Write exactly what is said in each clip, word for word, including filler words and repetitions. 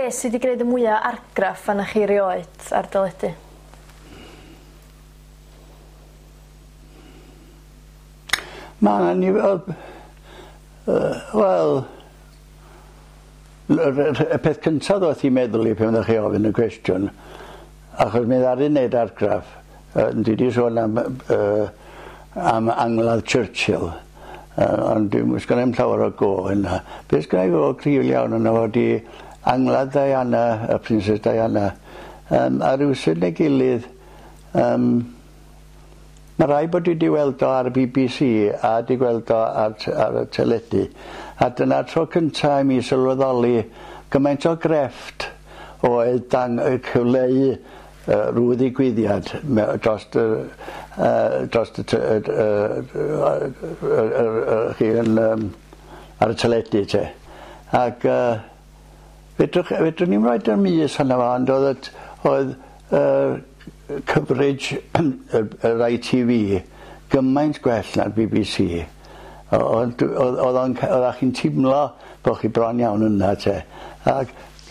Be sydd wedi gwneud y mwyaf argraff fan chi rioed ar deledu? Mae yna nifer... Wel... Y peth cyntaf ddoth i meddwl i pan ddech chi ofyn y cwestiwn, achos mi ddaru wneud argraff, dwi wedi sôn am, uh, am Angladd Churchill, uh, ond dwi'n sgwneud am llawer o go yna. Beth sgwneud i go cryf iawn yna fod i Angladd Diana, y Princess Diana, um, a rhywsyd neu gilydd, um, mae rai bod wedi weld o ar y B B C a wedi gweld o ar, ar y teledu. A dyna tro cyntaf i mi sylweddoli gymaint o grefft oedd dang y cyfleu uh, rhyw ddigwyddiad dros y dros y chi yn ar y teledu te. Ac fedrwn ni'n rhoi yn mis hynny fo, ond oedd oedd coverage yr I T V gymaint gwell na'r B B C. Oedd chi'n teimlo bod chi bron iawn yna te. Ac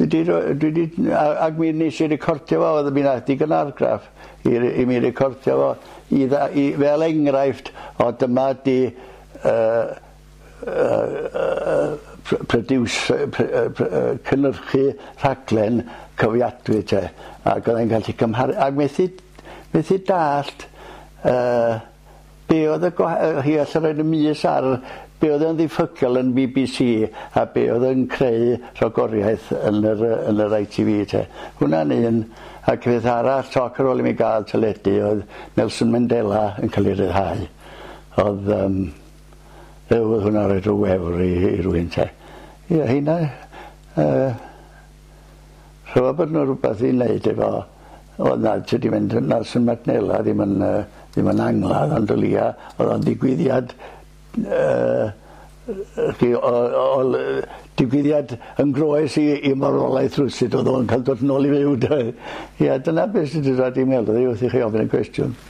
mi nes i recordio fo, oedd mi na digon argraff i, i mi recordio fo i, i, fel enghraifft o dyma di uh, uh, uh, produce, uh, uh, cynhyrchu rhaglen cyfiadwy te. Ac oedd e'n gallu cymharu. Ac methu, methu dallt uh, be oedd y hi allan roed y mis ar be oedd yn ddiffygol yn B B C a be oedd yn creu rhagoriaeth yn yr, yn yr I T V te. Hwna'n un, ac beth arall toc ar ôl i mi gael teledu oedd Nelson Mandela yn cael ei ryddhau. Oedd um, oedd hwnna roed rhyw wefr i, i rywun te. Ie, hynna uh, rhyw bod nhw rhywbeth i wneud efo. Oedd na, ti di mynd Nelson Mandela ddim yn uh, ddim yn Angladd, ond o lia, oedd o'n digwyddiad uh, o, o, o, digwyddiad yn groes i, i marwolaeth rwsyd, oedd o'n cael dod nôl i fyw. Ie, dyna beth sydd wedi dod i meddwl, wrth i chi ofyn y cwestiwn.